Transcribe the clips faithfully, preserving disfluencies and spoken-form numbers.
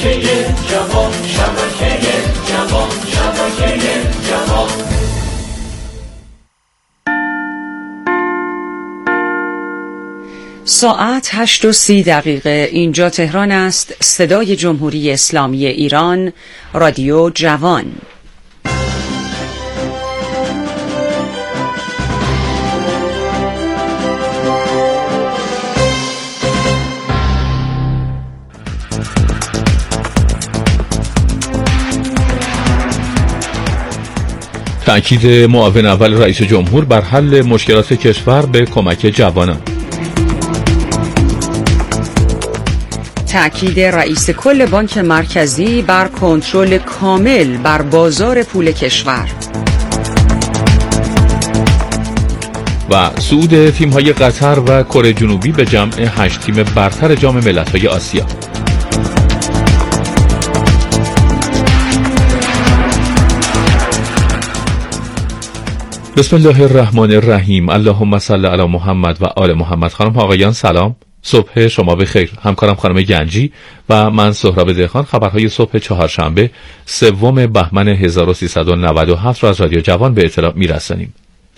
شبکه جوان، شبکه جوان، شبکه جوان. ساعت هشت و سی دقیقه. اینجا تهران است. صدای جمهوری اسلامی ایران، رادیو جوان. تأکید معاون اول رئیس جمهور بر حل مشکلات کشور به کمک جوانان. تأکید رئیس کل بانک مرکزی بر کنترل کامل بر بازار پول کشور. و صعود تیم‌های قطر و کره جنوبی به جمع هشت تیم برتر جام ملت‌های آسیا. بسم الله الرحمن الرحیم. اللهم صل علی محمد و آل محمد. خانم آقایان سلام، صبح شما بخیر. همکارم خانم گنجی و من سهراب دهقان خبرهای صبح چهارشنبه سوم بهمن هزار و سیصد و نود و هفت را از رادیو جوان به اطلاع میرسانیم.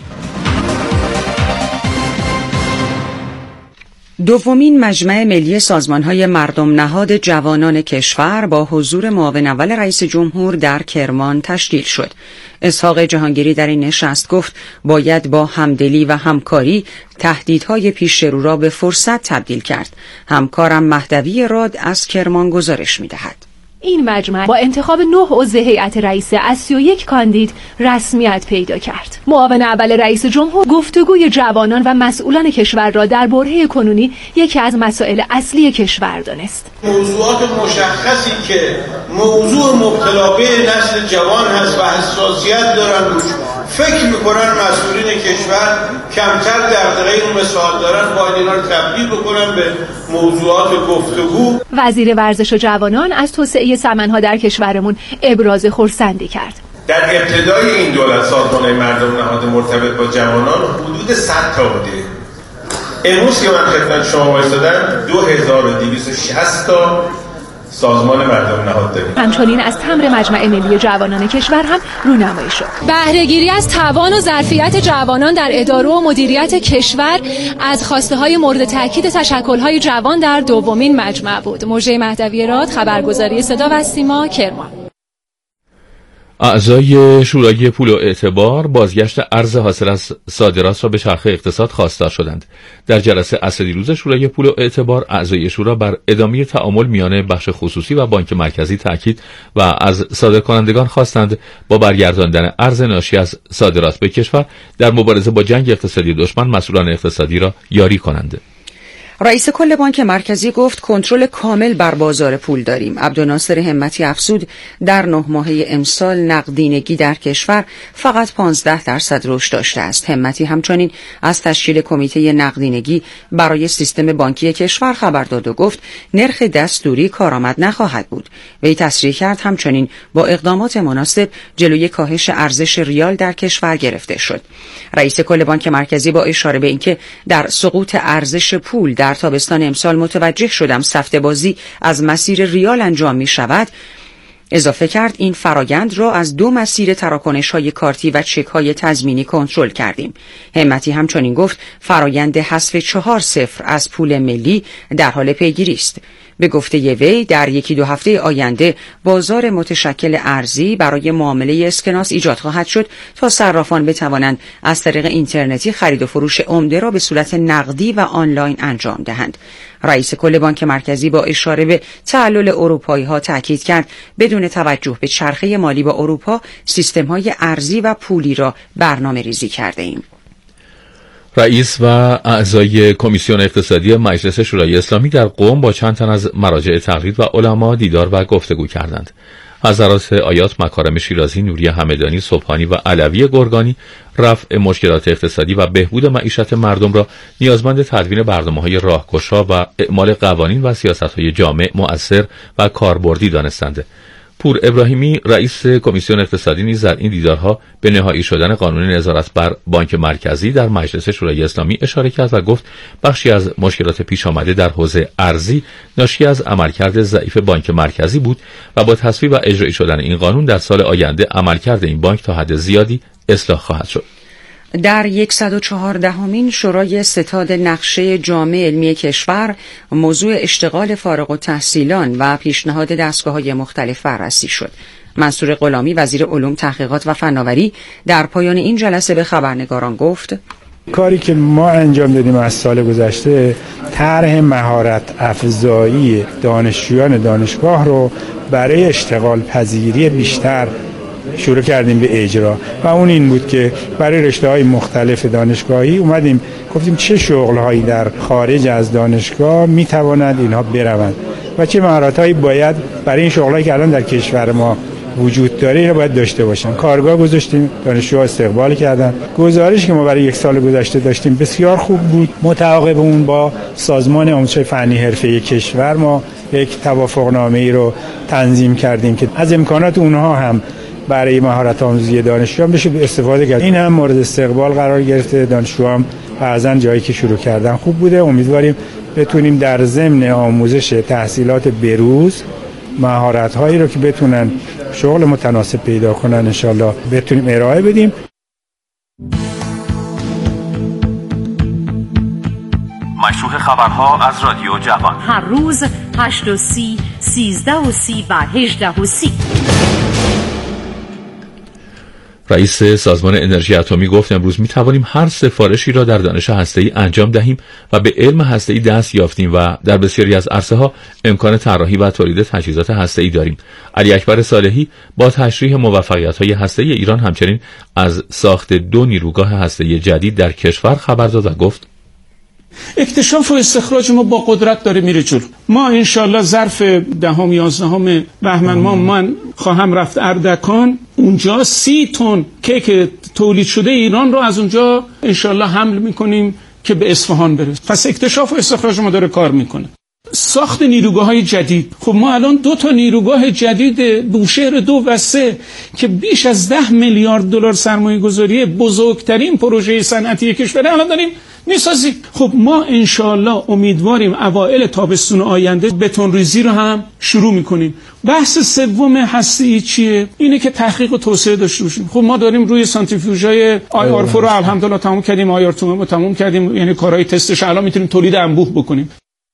دومین مجمع ملی سازمان‌های مردم نهاد جوانان کشور با حضور معاون اول رئیس جمهور در کرمان تشکیل شد. اسحاق جهانگیری در این نشست گفت باید با همدلی و همکاری تهدیدهای پیش رو را به فرصت تبدیل کرد. همکارم مهدوی راد از کرمان گزارش می‌دهد. این مجمع با انتخاب نه عضو هیئت رئیسه از سی و یک کاندید رسمیت پیدا کرد. معاون اول رئیس جمهور گفتگوی جوانان و مسئولان کشور را در برهه کنونی یکی از مسائل اصلی کشور دانست. موضوعات مشخصی که موضوع مبتلا به نسل جوان هست و حساسیت دارن روش فکر میکنن مسئولین کشور کمتر دغدغه اون مسائل دارن، باید اینا رو تبدیل بکنن به موضوعات گفتگو. وزیر ورزش و جوانان از توسعه سمنها در کشورمون ابراز خرسندی کرد. در ابتدای این دولت سازمان مردم نهاد مرتبط با جوانان حدود صد تا بوده. امروز که من خدمت شما وایسادم دو هزار و دویست و شصت تا سازمان مردم نهاد داریم. همچنین از تمر مجمع ملی جوانان کشور هم رونمایی شد. بهره‌گیری از توان و ظرفیت جوانان در اداره و مدیریت کشور از خواسته‌های مورد تاکید تشکل‌های جوان در دومین مجمع بود. موژه مهدوی راد، خبرگزاری صدا و سیما، کرمان. اعضای شورای پول و اعتبار بازگشت ارز حاصل از صادرات را به چرخه اقتصاد خواستار شدند. در جلسه اصل دیروز شورای پول و اعتبار اعضای شورا بر ادامه تعامل میان بخش خصوصی و بانک مرکزی تاکید و از صادرکنندگان خواستند با برگرداندن ارز ناشی از صادرات به کشور در مبارزه با جنگ اقتصادی دشمن مسئولان اقتصادی را یاری کنند. رئیس کل بانک مرکزی گفت کنترل کامل بر بازار پول داریم. عبدالناصر همتی افزود در نه ماهه امسال نقدینگی در کشور فقط پانزده درصد رشد داشته است. همتی همچنین از تشکیل کمیته نقدینگی برای سیستم بانکی کشور خبر داد و گفت نرخ دستوری کارآمد نخواهد بود. وی تصریح کرد همچنین با اقدامات مناسب جلوی کاهش ارزش ریال در کشور گرفته شد. رئیس کل بانک مرکزی با اشاره به اینکه در سقوط ارزش پول در تابستان امسال متوجه شدم سفته بازی از مسیر ریال انجام می شود، اضافه کرد این فرایند را از دو مسیر تراکنش‌های کارتی و چک‌های تضمینی کنترل کردیم. همتی همچنین گفت فرایند حذف چهار صفر از پول ملی در حال پیگیری است. به گفته وی در یکی دو هفته آینده بازار متشکل ارزی برای معامله اسکناس ایجاد خواهد شد تا صرافان بتوانند از طریق اینترنتی خرید و فروش عمده را به صورت نقدی و آنلاین انجام دهند. رئیس کل بانک مرکزی با اشاره به تعلل اروپایی‌ها تاکید کرد بدون توجه به چرخه مالی با اروپا سیستم‌های ارزی و پولی را برنامه‌ریزی کرده ایم. رئیس و اعضای کمیسیون اقتصادی مجلس شورای اسلامی در قم با چند تن از مراجع تقلید و علما دیدار و گفتگو کردند. حضرات آیات مکارم شیرازی، نوری همدانی، سبحانی و علوی گرگانی رفع مشکلات اقتصادی و بهبود معیشت مردم را نیازمند تدوین برنامه‌های راهگشا و اعمال قوانین و سیاست‌های جامع، مؤثر و کاربردی دانستند. پور ابراهیمی رئیس کمیسیون اقتصادی نیز در این دیدارها به نهایی شدن قانون نظارت بر بانک مرکزی در مجلس شورای اسلامی اشاره کرد و گفت بخشی از مشکلات پیش آمده در حوزه ارزی ناشی از عملکرد ضعیف بانک مرکزی بود و با تصویب و اجرایی شدن این قانون در سال آینده عملکرد این بانک تا حد زیادی اصلاح خواهد شد. در صد و چهاردهمین شورای ستاد نقشه جامع علمی کشور موضوع اشتغال فارغ التحصیلان و پیشنهاد دستگاه‌های مختلف بررسی شد. منصور غلامی وزیر علوم، تحقیقات و فناوری در پایان این جلسه به خبرنگاران گفت: کاری که ما انجام دادیم از سال گذشته طرح مهارت افزایی دانشجویان دانشگاه رو برای اشتغال پذیری بیشتر شروع کردیم به اجرا و اون این بود که برای رشته‌های مختلف دانشگاهی اومدیم گفتیم چه شغل‌هایی در خارج از دانشگاه می‌توانند اینها بروند و چه مهارت‌هایی باید برای این شغل‌هایی که الان در کشور ما وجود داره اینا باید داشته باشن. کارگاه گذاشتیم، دانشجوها استقبال کردن. گزارش که ما برای یک سال گذشته داشتیم بسیار خوب بود. متعاقب اون با سازمان آموزش فنی حرفه‌ای کشور ما یک توافقنامه‌ای رو تنظیم کردیم که از امکانات اونها هم برای مهارت آموزی دانشجویان بشه استفاده کرد. این هم مورد استقبال قرار گرفته. دانشجوام بعضا جایی که شروع کردن خوب بوده. امیدواریم بتونیم در ضمن آموزش تحصیلات بروز مهارت هایی رو که بتونن شغل متناسب پیدا کنن انشالله بتونیم ارائه بدیم. مشروع خبرها از رادیو جوان هر روز هشت و سی، سیزده و سی و هجده و سی. رئیس سازمان انرژی اتمی گفت امروز می توانیم هر سفارشی را در دانش هسته‌ای انجام دهیم و به علم هسته‌ای دست یافتیم و در بسیاری از عرصه‌ها امکان طراحی و تولید تجهیزات هسته‌ای داریم. علی اکبر صالحی با تشریح موفقیت‌های هسته‌ای ایران همچنین از ساخت دو نیروگاه هسته‌ای جدید در کشور خبر داد و گفت اکتشاف و استخراج ما با قدرت داره میره جلو. ما انشالله ظرف دهم یازدهم بهمن ما من خواهم رفت اردکان، اونجا سی تن کیک تولید شده ایران رو از اونجا انشالله حمل میکنیم که به اصفهان برسه. پس اکتشاف و استخراج ما داره کار میکنه. ساخت نیروگاه‌های جدید، خب ما الان دو تا نیروگاه جدید بوشهر دو و سه که بیش از ده میلیارد دلار سرمایه گذاری بزرگترین پروژه صنعتی کشور الان داریم میسازیم. خب ما انشالله امیدواریم اوائل تابستون آینده بتون ریزی رو هم شروع میکنیم. بحث سوم هسته‌ای چیه؟ اینه که تحقیق و توسعه داشته باشیم. خب ما داریم روی سانتریفیوژهای آی آر فور رو الحمدلله تموم کردیم، آی آر تو رو تموم کردیم، یعنی کارهای تستش الان میتونیم تولید انبوه بکنیم.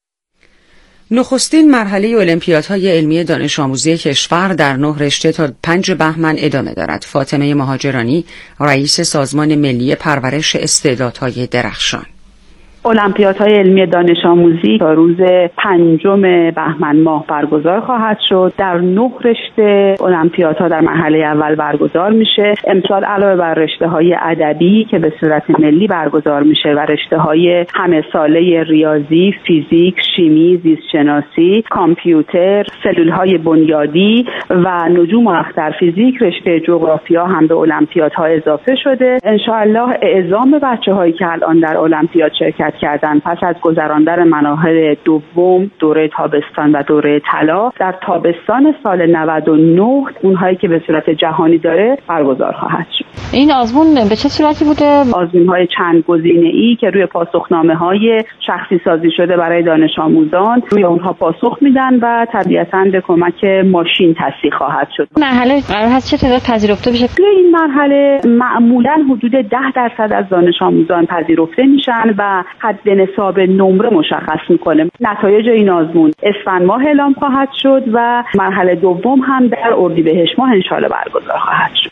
نخستین مرحله المپیادهای علمی دانش آموزی کشور در نه رشته تا پنج بهمن ادامه دارد. فاطمه مهاجرانی، رئیس سازمان ملی پرورش استعدادهای درخشان: المپیادهای علمی دانش آموزی تا روز پنجم بهمن ماه برگزار خواهد شد. در نه رشته المپیادها در مرحله اول برگزار میشه. امسال علاوه بر رشته‌های ادبی که به صورت ملی برگزار میشه و رشته‌های همه ساله ریاضی، فیزیک، شیمی، زیست شناسی، کامپیوتر، سلول‌های بنیادی و نجوم و اخترفیزیک، رشته جغرافیا هم به المپیادها اضافه شده. ان شاءالله اعزام بچه‌هایی که الان در المپیاد شرکت کردن پس از گذراندن مراحل دوم، دوره تابستان و دوره طلا، در تابستان سال نود و نه اونهایی که به صورت جهانی داره برگزار خواهد شد. این آزمون به چه صورتی بوده؟ آزمون‌های چند گزینه‌ای که روی پاسخنامه‌های شخصی سازی شده برای دانش آموزان روی اونها پاسخ میدن و طبیعتاً به کمک ماشین تصحیح خواهد شد. مرحله قرار هست چه تعداد پذیرفته بشه؟ توی این مرحله معمولاً حدود ده درصد از دانش آموزان پذیرفته میشن و حد نصاب نمره مشخص میکنه. نتایج این آزمون اسفند ماه اعلام خواهد شد و مرحله دوم هم در اردیبهشت ماه انشالله برگزار خواهد شد.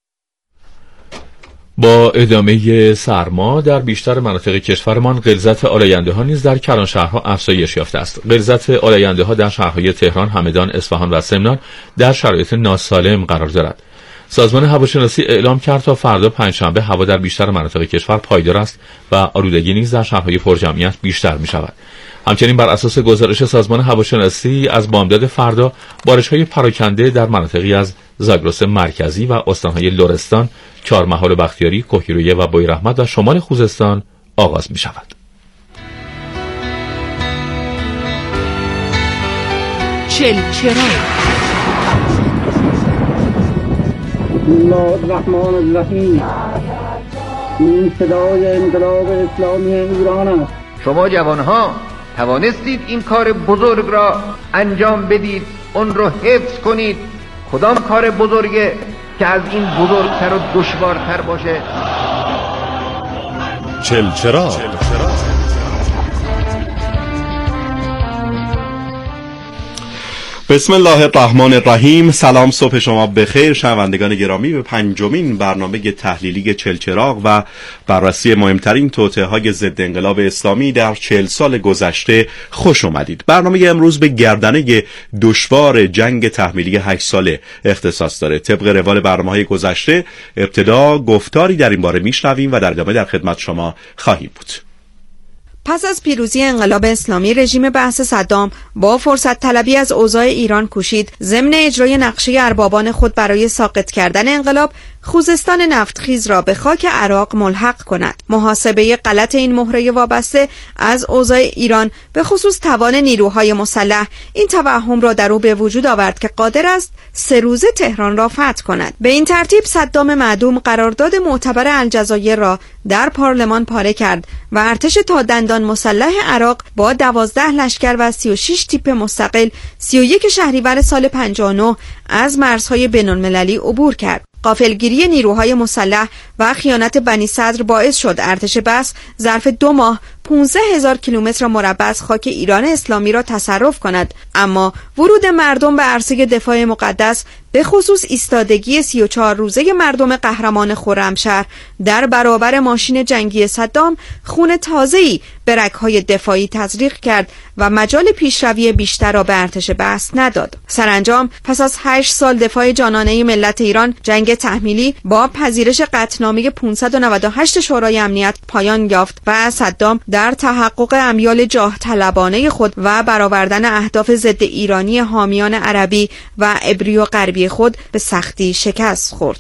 با ادامه سرما در بیشتر مناطق کشورمان غلظت آلاینده ها نیز در کلانشهرها افزایش یافته است. غلظت آلاینده ها در شهرهای تهران، همدان، اصفهان و سمنان در شرایط ناسالم قرار دارد. سازمان هواشناسی اعلام کرد تا فردا پنجشنبه هوا در بیشتر مناطق کشور پایدار است و آلودگی نیز در شهرهای پرجمعیت بیشتر می شود. همچنین بر اساس گزارش سازمان هواشناسی از بامداد فردا بارش‌های پراکنده در مناطقی از زاگرس مرکزی و استان‌های لرستان، چهارمحال و بختیاری، کهگیلویه و بویراحمد و شمال خوزستان آغاز می شود. چلچرا بسم الله الرحمن الرحیم. این صدای انقلاب اسلامی ایران است. شما جوانها توانستید این کار بزرگ را انجام بدید، اون رو حفظ کنید. کدام کار بزرگه که از این بزرگتر و دشوارتر باشه؟ چلچراغ. بسم الله الرحمن الرحیم. سلام، صبح شما بخیر شنوندگان گرامی. به پنجمین برنامه تحلیلی چلچراغ و بررسی مهمترین توطئه‌های ضد انقلاب اسلامی در چهل سال گذشته خوش اومدید. برنامه امروز به گردنه دشوار جنگ تحمیلی هشت ساله اختصاص داره. طبق روال برنامه‌های گذشته ابتدا گفتاری در این باره میشنویم و در ادامه در خدمت شما خواهیم بود. پس از پیروزی انقلاب اسلامی، رژیم بأس صدام با فرصت طلبی از اوضاع ایران کوشید ضمن اجرای نقشه اربابان خود برای ساقط کردن انقلاب، خوزستان نفتخیز را به خاک عراق ملحق کند. محاسبه غلط این مهره وابسته از اوضاع ایران، به خصوص توان نیروهای مسلح، این توهم را در او به وجود آورد که قادر است سه روزه تهران را فتح کند. به این ترتیب صدام معدوم قرارداد معتبر الجزایر را در پارلمان پاره کرد و ارتش تا دندان مسلح عراق با دوازده لشکر و سی و شش تیپ مستقل سی و یک شهریور سال پنجاه و نه از مرزهای بین‌المللی عبور کرد. غافلگیری نیروهای مسلح و خیانت بنی صدر باعث شد ارتش بأس ظرف دو ماه پانزده هزار کیلومتر مربع از خاک ایران اسلامی را تصرف کند. اما ورود مردم به عرصه دفاع مقدس، به خصوص ایستادگی سی و چهار روزه مردم قهرمان خرمشهر در برابر ماشین جنگی صدام، خون تازه‌ای به رگ‌های دفاعی تزریق کرد و مجال پیشروی بیشتر را به ارتش بأس نداد. سرانجام پس از هشت سال دفاع جانانه ملت ایران، جنگ تحمیلی با پذیرش قطعنامه پانصد و نود و هشت شورای امنیت پایان یافت و صدام در تحقق امیال جاه طلبانه خود و برآوردن اهداف ضد ایرانی حامیان عربی و عبری و غربی خود به سختی شکست خورد.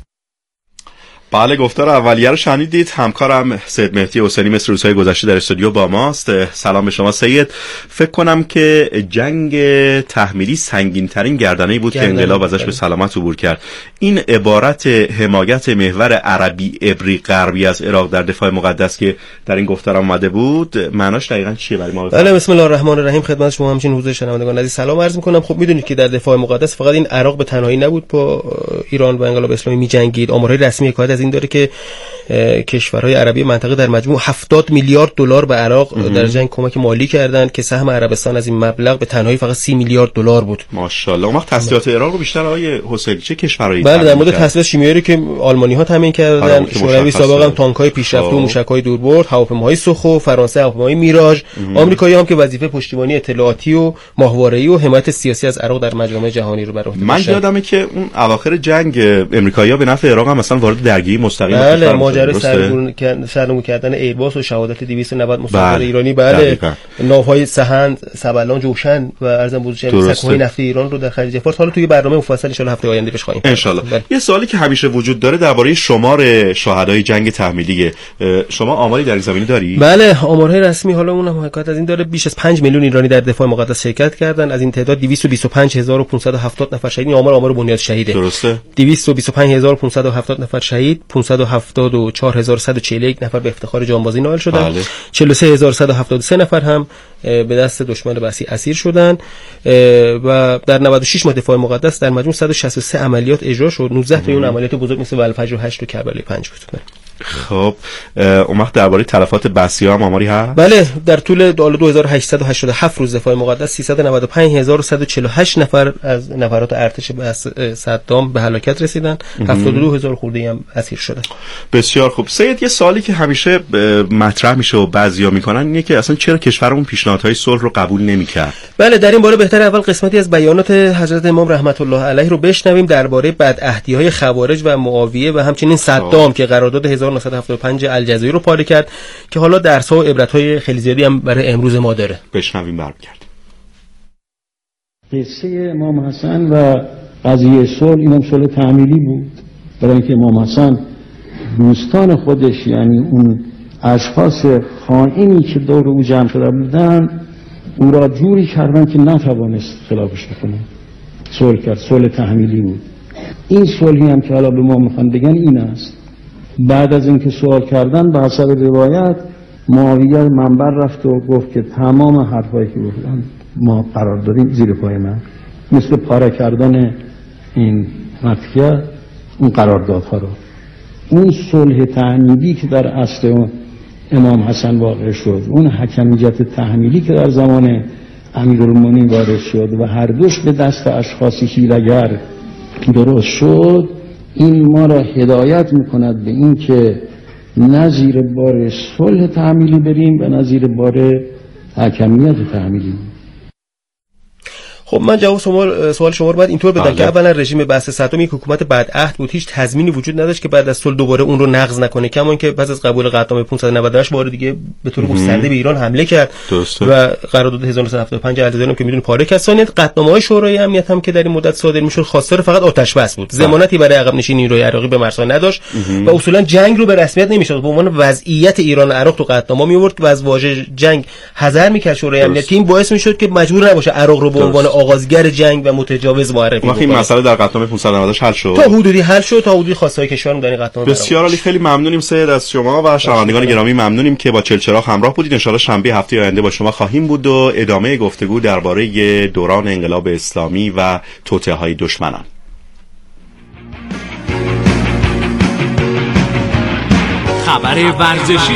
بله، گفتار اولیه رو شنیدید. همکارم سید مهدی حسینی مثل روزهای گذشته در استودیو با ماست. سلام به شما سید. فکر کنم که جنگ تحمیلی سنگین ترین گردنه‌ای بود که انقلاب ازش به سلامت عبور کرد. این عبارت حمایت محور عربی عبری غربی از عراق در دفاع مقدس که در این گفتار اومده بود، معناش دقیقاً چیه برای ما؟ بله، بسم الله الرحمن الرحیم. خدمت شما همچنین حضور شنوندگان عزیز سلام عرض می‌کنم. خب میدونید که در دفاع مقدس فقط این عراق به تنهایی نبود با ایران و انقلاب اسلامی می‌جنگید. آمارهای رسمی حکایت از این داره که کشورهای عربی منطقه در مجموع هفتاد میلیارد دلار به عراق در جنگ کمک مالی کردند که سهم عربستان از این مبلغ به تنهایی فقط سی میلیارد دلار بود. ماشاءالله. اون وقت تسلیحات عراق رو بیشتر آقای حسینی چه کشورهایی؟ بله، در مورد تسلیحات شیمیایی که آلمانی‌ها تامین کردن، شوروی سابق هم تانک‌های پیشرفته و موشک‌های دوربرد، هواپیماهای سوخو، فرانسه هواپیمای میراژ، آمریکایی‌ها هم که وظیفه پشتیبانی اطلاعاتی و ماهواره‌ای و حمایت سیاسی از عراق در مجامع جهانی رو بر عهده داشتن. من یادمه که اون اواخر جنگ امریکایی‌ها به نفع عراق هم مثلا وارد درگیری مستقیم بله، ماجرای سرنگون کردن ایرباس و شهادت دویست و نود مسافر ایرانی. بله، ناوهای سهند، سبلان، جوشن و ارزم بزرگترین سکوهای نفتی ایران رو در خلیج فارس حالا توی برنامه مفصل ان شاءالله هفته آینده بهش خواهیم ان شاءالله. یه سوالی که همیشه وجود داره درباره شمار شهدای جنگ تحمیلی، شما آماری در این زمینه داری؟ بله، آمارهای رسمی حالا اونم حکایت از این داره. بیش از پنج میلیون ایرانی در دفاع مقدس شرکت کردن. از این تعداد دویست و بیست و پنج هزار و پانصد و هفتاد نفر شهید. این آمار آمار بنیاد شهیده. درسته. دویست و بیست و پنج هزار و پانصد و هفتاد نفر شهید، پنجصد و هفتاد و چهار هزار و صد و چهل و یک نفر به افتخار جانبازی نائل شدند. بله. چهل و سه هزار و صد و هفتاد و سه نفر هم به دست دشمن بسی اسیر شدند و در نود و شش ماه دفاع مقدس در مجموع صد و شصت و سه عملیات اجرا شد. نوزده تا اون عملیات بزرگ مثل الفجر و هشت و کربلای پنج بود. خب اون وقت درباره تلفات بسیار هم آماری هست؟ بله، در طول دو هزار و هشتصد و هشتاد و هفت روز دفاع مقدس سیصد و نود و پنج هزار و صد و چهل و هشت نفر از نفرات ارتش صدام به هلاکت رسیدند. هفتاد و دو هزار خورده هم اسیر شدند. بسیار خوب. سید، یه سوالی که همیشه مطرح میشه و بعضیا میکنن اینه که اصلا چرا کشورمون پیشنهادهای صلح رو قبول نمیکرد؟ بله، در این باره بهتر اول قسمتی از بیانات حضرت امام رحمت الله علیه رو بشنویم درباره بدعهدی‌های خوارج و معاویه و همچنین صدام که قرارداد هزار و نهصد و هفتاد و پنج الجزایر رو پاره کرد که حالا درس‌ها و عبرت‌های خیلی زیادی هم برای امروز ما داره. بشنویم برمیگردیم. قصه امام حسن و قضیه صلح، اینم صلح تعمیلی بود، برای اینکه امام حسن دوستان خودش، یعنی اون اشخاص خائنی که دور او جمع شده بودن، او را جوری کردن که نتوانست خلافش بکنه. صلح کرد، صلح تعمیلی بود. این صلحی هم که حالا به ما میخوان بگن این است. بعد از اینکه سوال کردن به حسب روایت معاویه منبر رفت و گفت که تمام حرفایی که گفتن ما قرار داریم زیر پای من، مثل پاره کردن این متکیه اون قراردادها رو. اون صلح تحمیلی که در عصر امام حسن واقع شد، اون حکمیت تحمیلی که در زمان امیرالمومنین وارد شد و هر دوش به دست اشخاصی حیله‌گر درست شد، این ما را هدایت میکند به این که نه زیر بار صلح تحمیلی بریم و نه زیر بار حکمیت تحمیلی. خب من جواب شما سوال شما رو بعد اینطور بدم که اولا رژیم بعث صدام یک حکومت بعد عهد بود، هیچ تضمینی وجود نداشت که بعد از صلح دوباره اون رو نقض نکنه، کما اینکه پس از قبول قطعنامه پانصد و نود و هشت بار دیگه به طور گسترده به ایران حمله کرد درسته. و قرارداد هزار و نهصد و هفتاد و پنج الجزایر که میدونید پاره کرد. ثانیاً قطعنامه‌های شورای امنیت هم که در این مدت صادر میشد خواستار فقط آتش بس بود، ضمانتی برای عقب نشینی نیروی عراقی به مرزها نداشت و اصولا جنگ رو به رسمیت نمیشد به عنوان وضعیت ایران و عراق تو قطعنامه می آورد و از واژه جنگ حذر میکرد شورای امنیت که این باعث میشد که مجبور نباشه عراق رو به عنوان آغازگر جنگ و متجاوز معرفی کنه. این مسئله در قطعنامه پانصد و نود و هشت حل شد، تا حدودی حل شد، تا حدودی خواستای کشور در این قطعنامه. بسیار عالی، خیلی ممنونیم سید از شما و شنوندگان گرامی ممنونیم که با چلچراغ همراه بودید. ان شاء الله شنبه هفته آینده با شما خواهیم بود و ادامه گفتگو درباره دوران انقلاب اسلامی و توطئه‌های دشمنان. خبر ورزشی.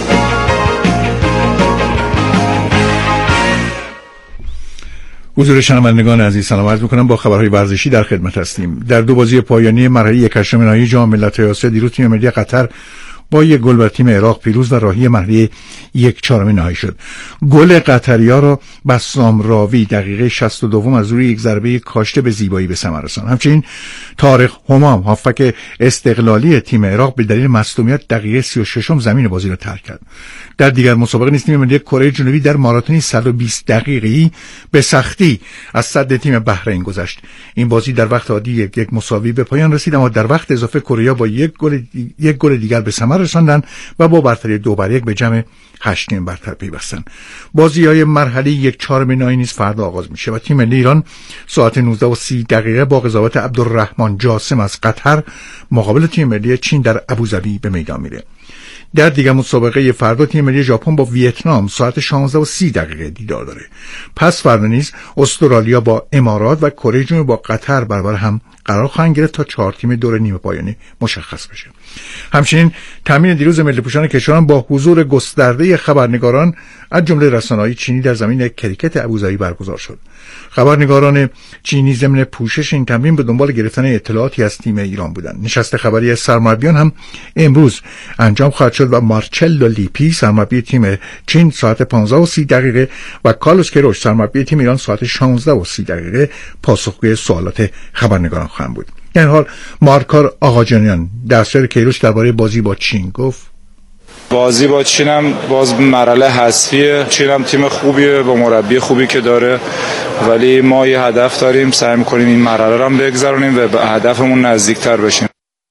حضور شنوندگان عزیز سلام عرض می‌کنم. با خبرهای ورزشی در خدمت هستیم. در دو بازی پایانی مرحله یک هشتم نهایی جام ملت‌های آسیا دیروز تیم ملی قطر با یک گل بر تیم عراق پیروز و راهی مرحله یک چهارم نهایی شد. گل قطری‌ها را بسام راوی دقیقه شصت و دو از روی یک ضربه کاشته به زیبایی به ثمر رساند. همچنین طارق همام هافک استقلالی تیم عراق به دلیل مصدومیت دقیقه سی و شش زمین بازی را ترک کرد. در دیگر مسابقه نیز تیم ملی کره جنوبی در ماراتونی صد و بیست دقیقه‌ای به سختی از صد تیم بحرین گذشت. این بازی در وقت عادی یک, یک مساوی به پایان رسید، اما در وقت اضافه کره با یک گل یک گل دیگر به ثمر رساندند و با برتری دو بر یک به جمع هشت تیم برتر پیوستند. بازی‌های مرحله یک چهارم نهایی نیز فردا آغاز میشه و تیم ملی ایران ساعت نوزده و سی دقیقه با قضاوت عبدالرحمن جاسم از قطر مقابل تیم ملی چین در ابوظبی به میدان میره. در دیگر مسابقه فردا تیم ملی ژاپن با ویتنام ساعت شانزده و سی دقیقه دیدار داره. پس فردا نیز استرالیا با امارات و کره جنوبی با قطر برابر هم قرار خواهند گرفت تا چهار تیم دور نیمه پایانی مشخص بشه. همچنین تامین دیروز ملی پوشان کشوران با حضور گسترده خبرنگاران از جمله رسانه‌های چینی در زمین کریکت ابوظبی برگزار شد. خبرنگاران چینی ضمن پوشش این تمرین به دنبال گرفتن اطلاعاتی از تیم ایران بودند. نشست خبری از سرمربیان هم امروز انجام خواهد شد و مارچلو لیپی سرمربی تیم چین ساعت پانزده و سی دقیقه و کارلوس کیروش سرمربی تیم ایران ساعت شانزده و سی دقیقه پاسخگوی سوالات خبرنگاران خواهند بود. در این حال مارکار آقاجانیان دستیار کیروش درباره بازی با چین گفت: بازی با چین هم باز مرحله حذفیه. چین هم تیم خوبیه با مربی خوبی که داره، ولی ما یه هدف داریم، سعی می‌کنیم این مرحله رو هم بگذرونیم و به هدفمون نزدیکتر بشیم.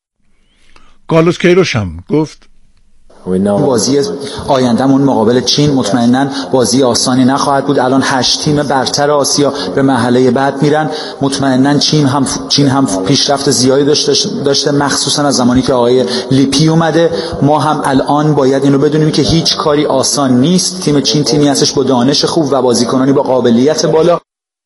کارلوس کیروش هم گفت: بازی آیندهمون مقابل چین مطمئناً بازی آسانی نخواهد بود. الان هشت تیم برتر آسیا به مرحله بعد میرن. مطمئناً چین هم چین هم پیشرفت زیادی داشته داشته مخصوصاً از زمانی که آقای لیپی اومده. ما هم الان باید اینو بدونیم که هیچ کاری آسان نیست. تیم چین تیمی هستش با دانش خوب و بازیکنانی با قابلیت بالا.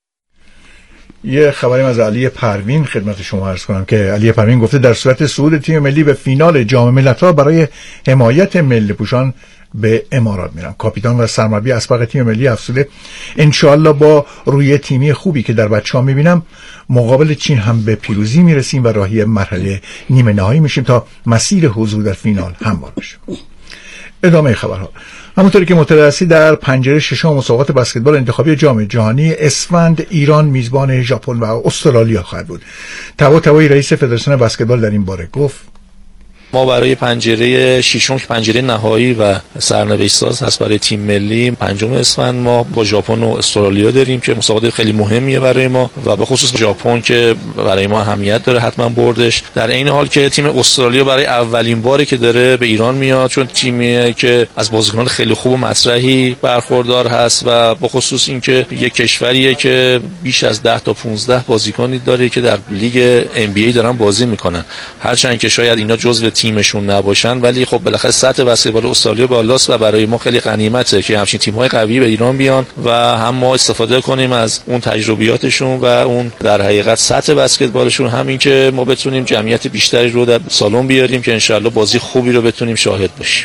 یه خبری از علی پروین خدمت شما عرض کنم که علی پروین گفته در صورت صعود تیم ملی به فینال جام ملت‌ها برای حمایت ملی پوشان به امارات میرم. کاپیتان و سرمربی اسبق تیم ملی افسوده انشالله با روی تیمی خوبی که در بچه‌ها میبینم مقابل چین هم به پیروزی میرسیم و راهی مرحله نیمه نهایی میشیم تا مسیر حضور در فینال هموار بشه. ادامه خبرها. همونطوری که مطلع هستید در پنجره ششم مسابقات بسکتبال انتخابی جام جهانی اسفند ایران میزبان ژاپن و استرالیا خواهد بود. تبا تبایی رئیس فدراسیون بسکتبال در این باره گفت: ما برای پنجره ششم که پنجره نهایی و سرنوشت ساز هست برای تیم ملی پنجم اسفند ما با ژاپن و استرالیا داریم که مسابقه خیلی مهمیه برای ما و به خصوص ژاپن که برای ما اهمیت داره حتما بردش. در این حال که تیم استرالیا برای اولین باری که داره به ایران میاد، چون تیمیه که از بازیکنان خیلی خوب و مطرحی برخوردار هست و به خصوص اینکه یک کشوریه که بیش از ده تا پانزده بازیکنی داره که در لیگ ام بی ای دارن بازی میکنن. هرچند که شاید اینا جزو تیمشون نباشن ولی خب بالاخره سطح بسکتبال استرالیا بالاست و برای ما خیلی غنیمته که همچین تیم‌های قوی به ایران بیان و هم ما استفاده کنیم از اون تجربیاتشون و اون در حقیقت سطح بسکتبالشون، همین که ما بتونیم جمعیت بیشتری رو در سالن بیاریم که انشالله بازی خوبی رو بتونیم شاهد باشیم.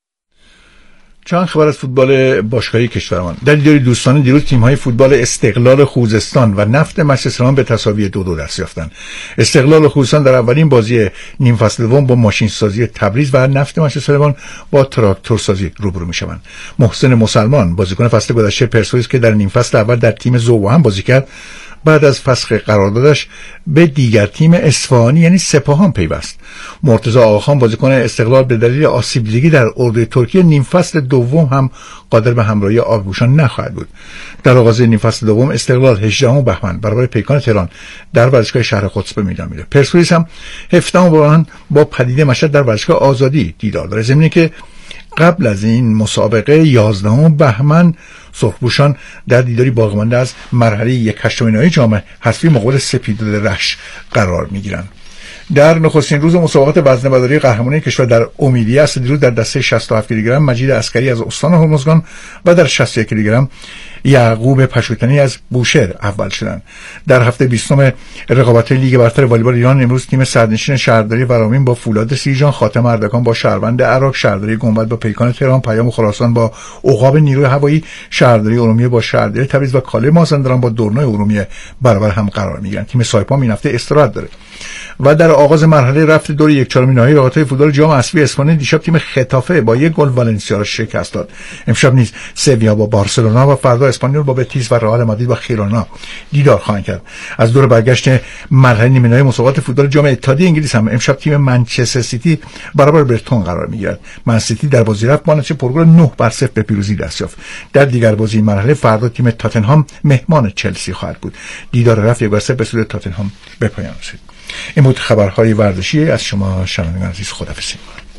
چند خبر از فوتبال باشگاهی کشورمان. در دیداری دوستانه دیروز تیم‌های فوتبال استقلال خوزستان و نفت مشهد به تساوی دو دو دست یافتند. استقلال خوزستان در اولین بازی نیم فصل دوم با ماشین سازی تبریز و نفت مشهد با تراکتور سازی روبرو می‌شوند. محسن مسلمان بازیکن فصل گذشته پرسپولیس که در نیم فصل اول در تیم زوبا هم بازی کرد، بعد از فسخ قراردادش به دیگر تیم اصفهانی یعنی سپاهان پیوست. مرتضی آقاخان بازیکن استقلال به دلیل آسیب دیدگی در اردوی ترکیه نیم فصل دوم هم قادر به همراهی آبگوشان نخواهد بود. در آغاز نیم فصل دوم استقلال هجدهم بهمن برابر پیکان تهران در ورزشگاه شهر قدس به میدان میره. پرسپولیس هم هفدهم بهمن با پدیده مشهد در ورزشگاه آزادی دیدار داره. ضمن که قبل از این مسابقه یازدهم بهمن سرخپوشان در دیداری باقیمانده از مرحله یک هشتم نهایی جام حذفی مقابل سپیداد رشت قرار میگیرند. در نخستین روز مسابقات وزنه‌برداری قهرمانی کشور در امیدیه است دیروز در دسته شصت و هفت کیلوگرم مجید عسکری از استان هرمزگان و در شصت و یک کیلوگرم یعقوب پشوتنی از بوشهر اول شدند. در هفته بیستم رقابت لیگ برتر والیبال ایران امروز تیم صدرنشین شهرداری ورامین با فولاد سیرجان، خاتم اردکان با شهروند عراق، شهرداری گنبد با پیکان تهران، پیام خراسان با عقاب نیروی هوایی، شهرداری ارومیه با شهرداری تبریز و کاله مازندران با دورنای ارومیه برابر هم قرار میگیرند. تیم سایپا این هفته استراحت داره. و در آغاز مرحله رفت دور یک چهارم نهایی رقابت‌های فوتبال جام حذفی اسپانیا دیشب تیم خطافه با یک گل والنسیا را شکست داد. امشب نیز سویا با بارسلونا و فردا اسپانیول با بتیس و رئال مادرید با خیرونا دیدار خواهند کرد. از دور برگشت مرحله نیمه نهایی مسابقات فوتبال جام اتحادیه انگلیس هم امشب تیم منچستر سیتی برابر برتون قرار میگیرد. من سیتی در بازی رفت با نتیجه پرگل نه بر صفر به پیروزی دست یافت. در دیگر بازی مرحله فردا تیم تاتنهام مهمان چلسی خواهد بود. دیدار رفت یک بر صفر به سود تاتنهام به پایان رسید. این بود خبرهای ورزشی از شما شنوندگان عزیز. خداحافظ.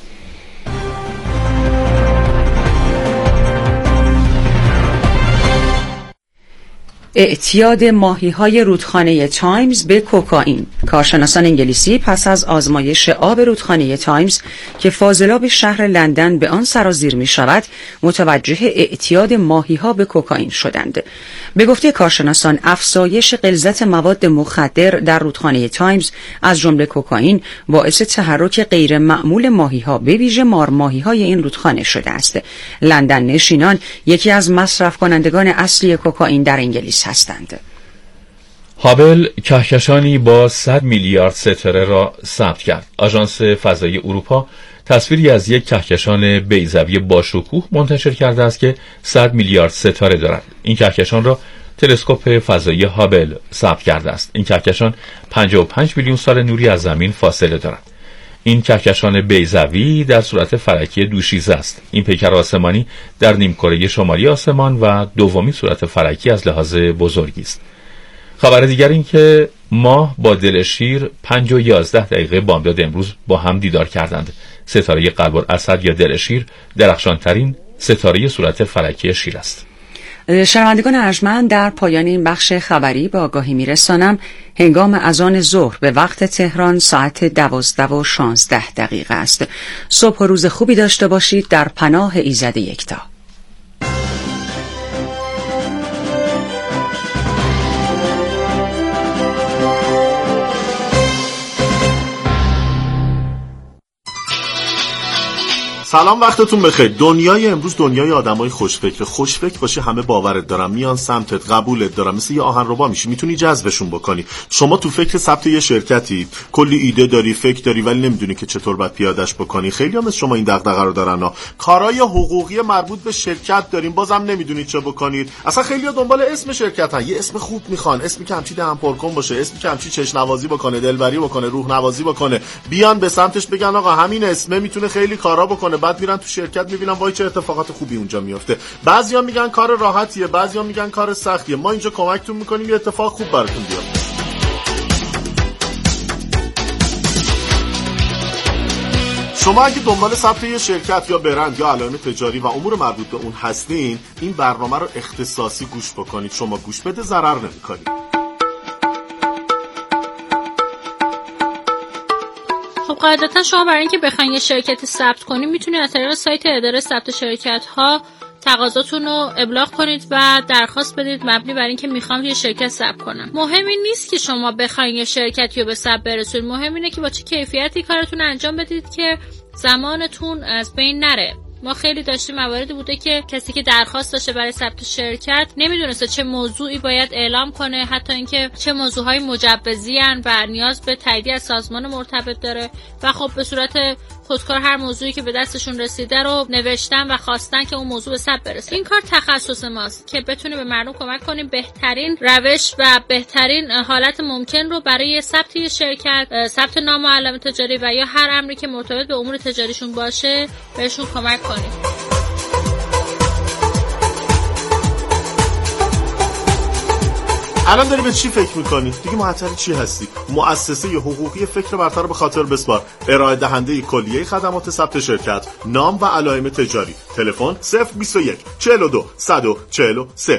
اعتیاد ماهی‌های رودخانه تایمز به کوکائین. کارشناسان انگلیسی پس از آزمایش آب رودخانه تایمز که فاضلاب شهر لندن به آن سرازیر می شود متوجه اعتیاد ماهی‌ها به کوکائین شدند. به گفته کارشناسان افزایش غلظت مواد مخدر در رودخانه تایمز از جمله کوکائین باعث تحرک غیر معمول ماهی‌ها به ویژه مارماهی‌های این رودخانه شده است. لندن نشینان یکی از مصرف کنندگان اصلی کوکائین در انگلیس هستند. هابل کهکشانی با صد میلیارد ستاره را ثبت کرد. آژانس فضایی اروپا تصویری از یک کهکشان بیضوی با شکوه منتشر کرده است که صد میلیارد ستاره دارد. این کهکشان را تلسکوپ فضایی هابل ثبت کرده است. این کهکشان پنجاه و پنج میلیون سال نوری از زمین فاصله دارد. این کهکشان بیضوی در صورت فلکی دوشیزه است. این پیکر آسمانی در نیمکره شمالی آسمان و دومین صورت فلکی از لحاظ بزرگی است. خبر دیگر این که ماه با دل شیر پنج و یازده دقیقه بامداد امروز با هم دیدار کردند. ستاره قلب الاسد یا دل شیر درخشانترین ستاره صورت فلکی شیر است. شنوندگان ارجمند، در پایان این بخش خبری به آگاهی میرسانم هنگام اذان ظهر به وقت تهران ساعت دوازده و شانزده دقیقه است. صبح و روز خوبی داشته باشید در پناه ایزد یکتا. سلام، وقتتون بخیر. دنیای امروز دنیای آدمای خوشفکر. خوشفکر باشی همه باورت دارن، میان سمتت، قبولت دارن، مثل یه آهنربا میشی، میتونی جذبشون بکنی. شما تو فکر ثبت یه شرکتی، کلی ایده داری، فکر داری، ولی نمیدونی که چطور باید پیادهش بکنی. خیلی هم از شما این دغدغه رو دارن ها. کارهای حقوقی مربوط به شرکت دارین، بازم نمیدونید چه بکنید. اصلا خیلی‌ها دنبال اسم شرکتن، یه اسم خوب میخوان، اسمی که همچی دهن پرکن باشه، اسمی که همچی چشنوازی بکنه، دلبری بکنه، روح نوازی بکنه. بیان به سمتش بگن آقا همین اسمه میتونه خیلی کارا بکنه. بعد میرن تو شرکت میبینن وای چه اتفاقات خوبی اونجا میفته. بعضیا میگن کار راحتیه، بعضیا میگن کار سختیه. ما اینجا کمکتون میکنیم یه اتفاق خوب براتون بیاد. شما اگه دنبال ثبت یه شرکت یا برند یا علائم تجاری و امور مربوط به اون هستین، این برنامه رو اختصاصی گوش بکنید. شما گوش بده ضرر نمی‌کنید. خب قاعدتا شما برای اینکه بخواید یه شرکتی ثبت کنید میتونید از طریق سایت اداره ثبت شرکت‌ها تقاضاتون رو ابلاغ کنید و درخواست بدید مبنی بر اینکه میخوام یه شرکت ثبت کنم. مهم این نیست که شما بخواید یه شرکتی رو به ثبت برسونید، مهم اینه که با چه کیفیتی کارتون انجام بدید که زمانتون از بین نره. ما خیلی داشتیم مواردی بوده که کسی که درخواست داشته برای ثبت شرکت نمیدونسته چه موضوعی باید اعلام کنه، حتی اینکه چه موضوعهای مجوزی ان و نیاز به تایید از سازمان مرتبط داره و خب به صورت خودکار هر موضوعی که به دستشون رسیده رو نوشتن و خواستن که اون موضوع به ثبت برسه. این کار تخصص ماست که بتونیم به مردم کمک کنیم بهترین روش و بهترین حالت ممکن رو برای ثبت شرکت، ثبت نام و علائم تجاری و یا هر امری که مرتبط به امور تجاریشون باشه بهشون کمک کنیم. الان داری به چی فکر میکنی؟ دیگه معطل چی هستی؟ مؤسسه حقوقی فکر برتر به خاطر بسپار، ارائه دهنده کلیه خدمات ثبت شرکت، نام و علائم تجاری. تلفن صفر بیست و یک چهل و دو صد و چهل و سه.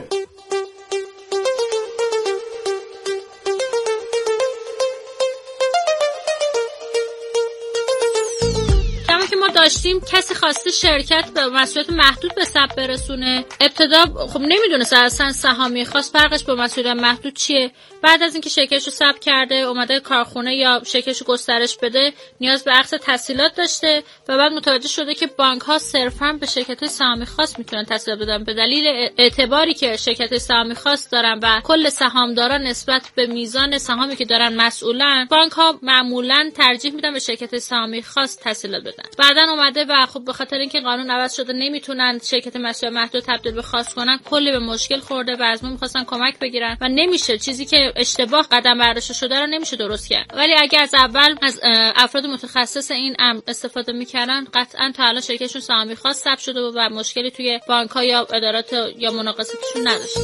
داشتیم کسی خواسته شرکت به مسئولیت محدود به ثبت برسونه. ابتدا خب نمیدونست اصلا سهامی خاص فرقش با مسئولیت محدود چیه. بعد از اینکه شرکتشو ثبت کرده اومده کارخونه یا شرکتشو گسترش بده، نیاز به اخذ تسهیلات داشته و بعد متوجه شده که بانک ها صرفا به شرکت‌های سهامی خاص میتونن تسهیلات بدن. به دلیل اعتباری که شرکت‌های سهامی خاص دارن و کل سهامداران نسبت به میزان سهامی که دارن مسئولن، بانک ها معمولا ترجیح میدن به شرکت‌های سهامی خاص تسهیلات بدن. بعداً اومده و خب به خاطر اینکه قانون عوض شده نمیتونن شرکت مسئول محدود تبدیل به خاص کنن، کلی به مشکل خورده و از ما می‌خواستن کمک بگیرن و نمیشه. چیزی که اشتباه قدم برداشته شده رو نمیشه درست کرد. ولی اگه از اول از افراد متخصص این امر استفاده میکردن، قطعا تا الان شرکتشون سهامی خاص ثبت شده و مشکلی توی بانک‌ها یا ادارات یا مناقصاتشون نداشتن.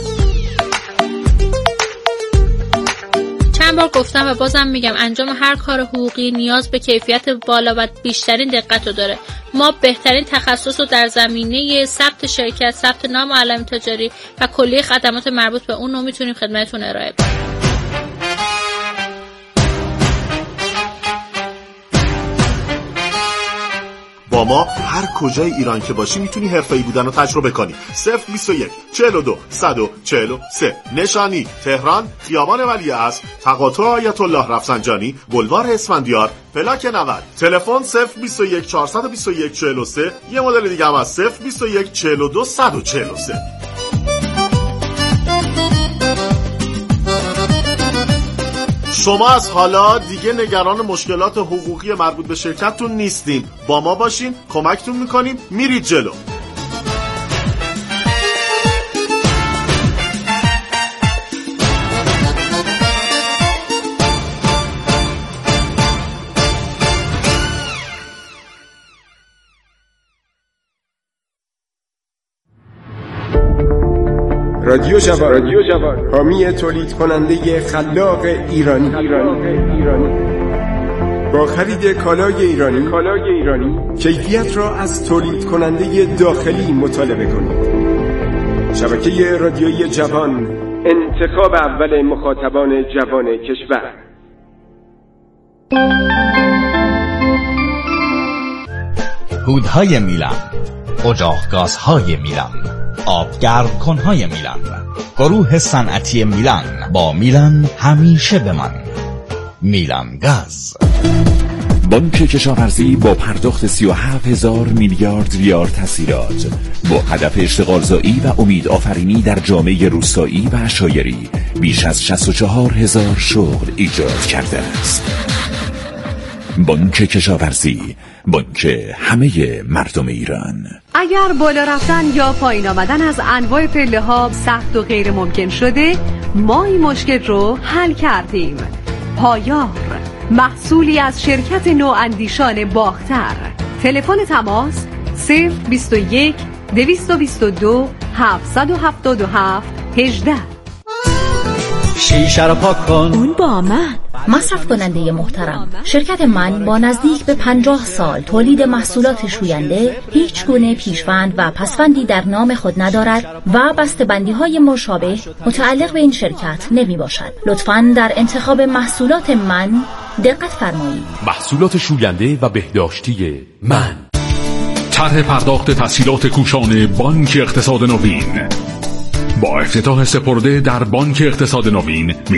چند بار گفتم و بازم میگم انجام هر کار حقوقی نیاز به کیفیت بالا و بیشترین دقت رو داره. ما بهترین تخصص رو در زمینه ثبت شرکت، ثبت نام و علائم تجاری و کلیه خدمات مربوط به اون رو میتونیم خدمتتون ارائه بدیم. با ما هر کجای ایران که باشی میتونی حرفه‌ای بودن رو تجربه کنی. صفر بیست و یک چهل و دو صد و چهل و سه. نشانی تهران، خیابان ولیعصر، تقاطع آیت الله رفسنجانی، بلوار اسفندیار، پلاک نود. تلفن صفر بیست و یک چهارصد و بیست و یک چهل و سه. یه مدل دیگه هم از صفر بیست و یک چهل و دو صد و چهل و سه. شما از حالا دیگه نگران مشکلات حقوقی مربوط به شرکتتون نیستین. با ما باشین، کمکتون میکنیم، میرید جلو. رادیو جوان، رادیو جوان، حامی تولید کننده خلاق ایرانی. ایرانی. ایرانی. با خرید کالای ایرانی، کالای ایرانی، کیفیت را از تولید کننده داخلی مطالبه کنید. شبکه رادیویی جوان، انتخاب اول مخاطبان جوان کشور. هودهای میلان، اجاقگازهای میلان، آبگرمکنهای میلان، گروه صنعتی میلان. با میلان همیشه بمان. میلان گاز. بانک کشاورزی با پرداخت سی و هفت هزار میلیارد ریال تسهیلات با هدف اشتغالزایی و امید آفرینی در جامعه روستایی و عشایری بیش از شصت و چهار هزار شغل ایجاد کرده است. بانک کشاورزی، بانک همه مردم ایران. اگر بالا رفتن یا پایین آمدن از انواع پله ها سخت و غیر ممکن شده، ما این مشکل رو حل کردیم. پایار، محصولی از شرکت نواندیشان باختر. تلفن تماس صفر بیست و یک دویست و بیست و دو هفتصد و هفتاد و هفت هجده. شیشه رو پاک کن. اون با من. مصرف کننده محترم، شرکت من با نزدیک به پنجاه سال تولید محصولات شوینده هیچ گونه پیشوند و پسوندی در نام خود ندارد و بسته‌بندی های مشابه متعلق به این شرکت نمی باشد. لطفاً در انتخاب محصولات من دقت فرمایید. محصولات شوینده و بهداشتی من. طرح پرداخت تسهیلات کوشان بانک اقتصاد نوین با افتتاح سپرده در بانک اقتصاد نوین